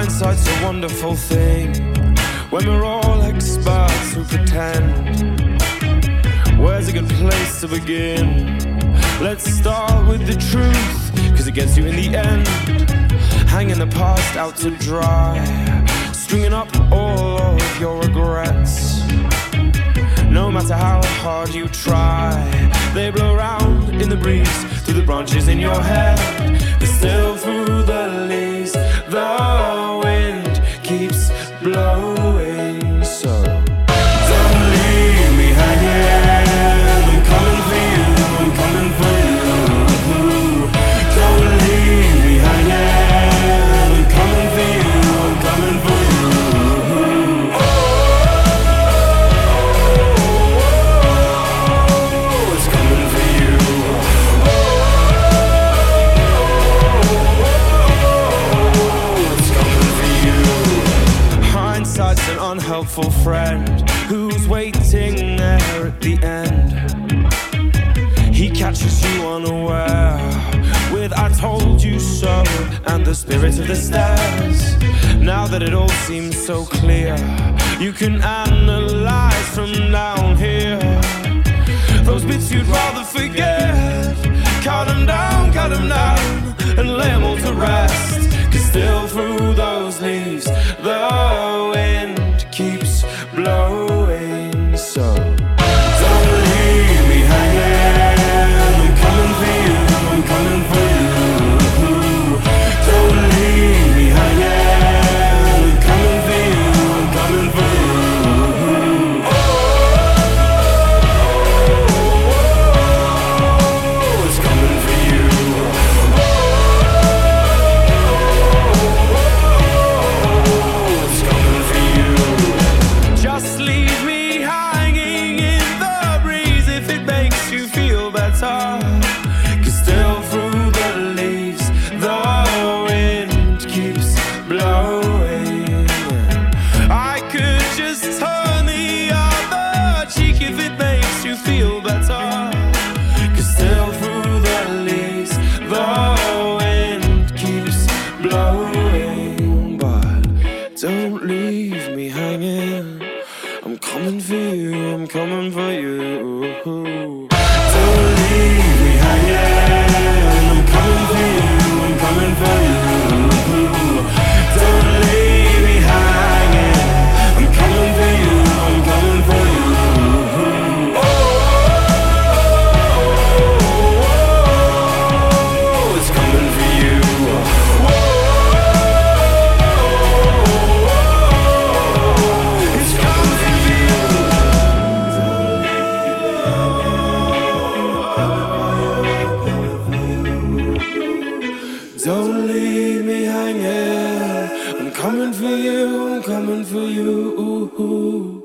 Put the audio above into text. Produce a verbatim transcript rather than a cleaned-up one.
Hindsight's a wonderful thing when we're all experts who pretend. Where's a good place to begin? Let's start with the truth, cause it gets you in the end. Hanging the past out to dry, stringing up all of your regrets. No matter how hard you try, they blow around in the breeze, through the branches in your head, but still through the leaves. The wind keeps blowing, so don't leave me hanging. I'm coming for you, I'm coming for you. Don't leave me hanging. I'm coming for you, I'm coming for you. Oh, it's coming for you. Oh, it's coming for you. Hindsight's an unhelpful friend who's waiting there at the end. He catches you unaware with "I told you so" and the spirit of the stairs. Now that it all seems so clear, you can analyze from down here those bits you'd rather forget. Cut them down, cut them down, and lay them all to rest. Cause still through those leaves, the wind keeps blowing, so don't leave me hanging. I'm coming for you, I'm coming for you. Don't leave me hanging. I'm coming for you, I'm coming for you. Oh, it's coming for you. Oh, it's coming for you. Just leave me hanging in the breeze if it makes you feel better. Cause still through the leaves, the wind keeps blowing. I could just turn the other cheek if it makes you feel better. Cause still through the leaves, the wind keeps blowing. But don't leave me hanging. I'm coming for you, I'm coming for you. Don't leave me hanging. I'm coming for you, I'm coming for you. Don't leave me hanging. I'm coming for you, I'm coming for you. Oh, it's coming for you. It's coming for you. Don't leave me hanging. I'm coming for you, I'm coming for you.